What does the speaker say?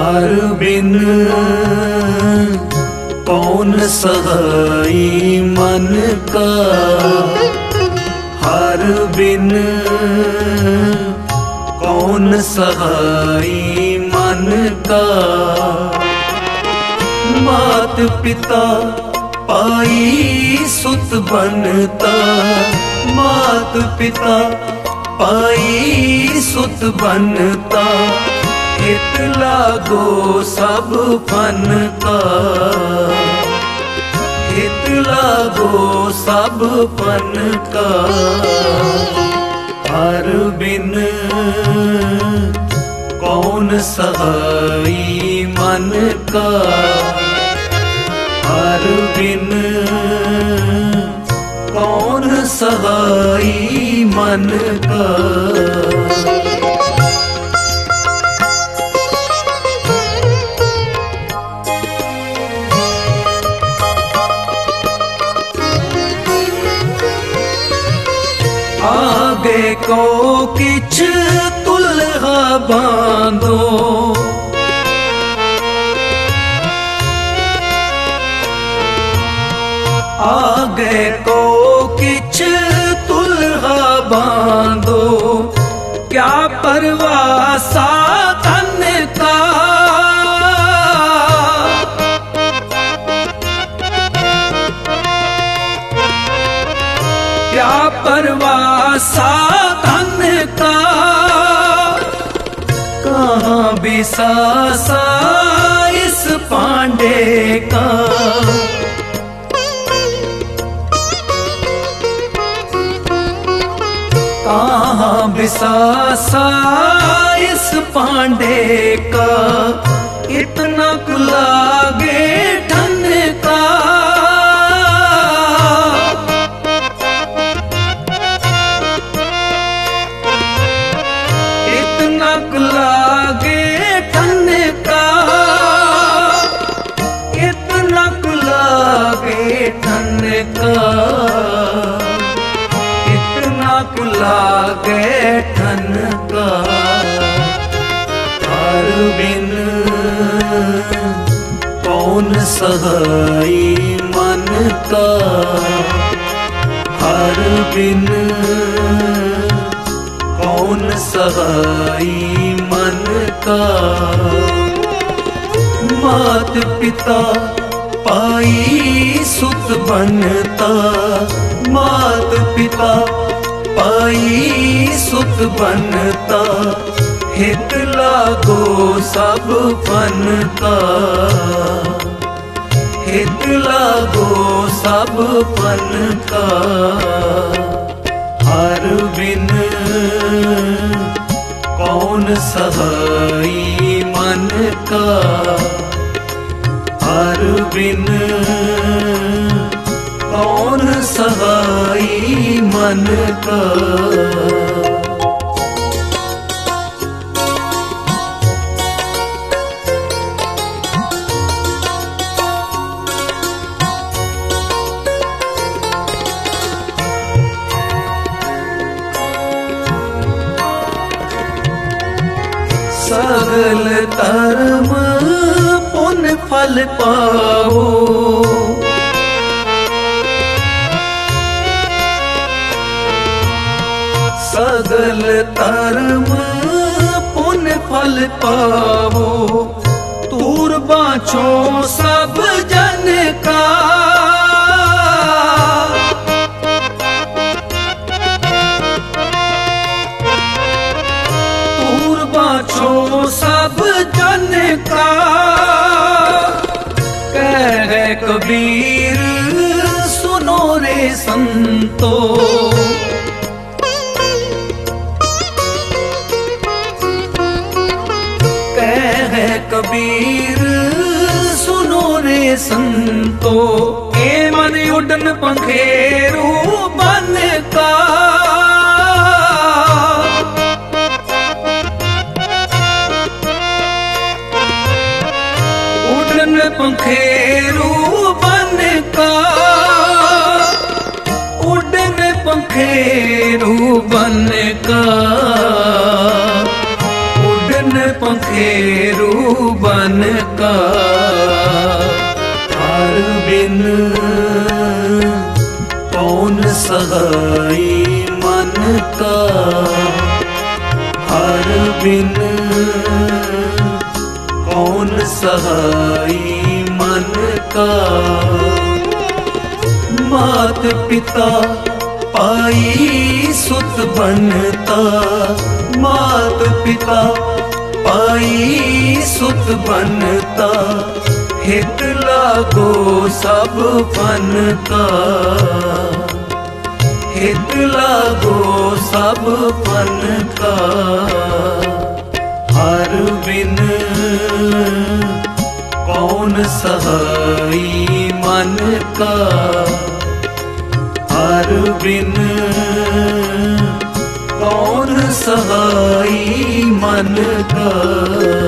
हर बिन कौन सहाई मन का, हर बिन कौन सहाई मन का। मात पिता पाई सुत बनता, मात पिता पाई सुत बनता। हित लागो सब फन का, हित लागो सब फन का। हर बिन कौन सहाई मन का, हर बिन कौन सहाई मन का। आगे को किछ तुल्हा बांधो, आगे को किछ तुल्हा बांधो। क्या परवाह साधन का, क्या परवाह साधन का। कहाँ बिसासा इस पांडे का, कहाँ बिसासा इस पांडे का। इतना लागे ठन का, इतना लागे ठन का, इतना लागे ठन का। लागे ठन का। हर बिन कौन सहाई मन का, हर बिन कौन सहाई मन का। मात पिता पाई सुत बनता, मात पिता पाई सुत बनता। हित लागो सब फन का, हित लागो सब फन का। हर बिन कौन सहाई मन का, हर बिन कौन सहाई मन का। सगल कर्म पुण्य फल पाओ, सगल कर्म पुण्य फल पाओ। दूर बाँचो सब जन का, दूर बाँचो सब जन का। कह कबीर सुनो रे संतो, कबीर सुनो रे संतो। ए मन उड़न पंखेरू बन का, उड़न पंखेरू बन का, उड़न पंखेरू बन का। उड़न पंखेरू बन का। हर बिन कौन सहाय मन का, हर बिन कौन सहाय मन का। मात पिता पाई सुत बनता, मात पिता पाई सुत बनता। हित लागो सब फन का, हित लागो सब फन का। हर बिन कौन सहाय मन का, हर बिन कौन सहाय मन का।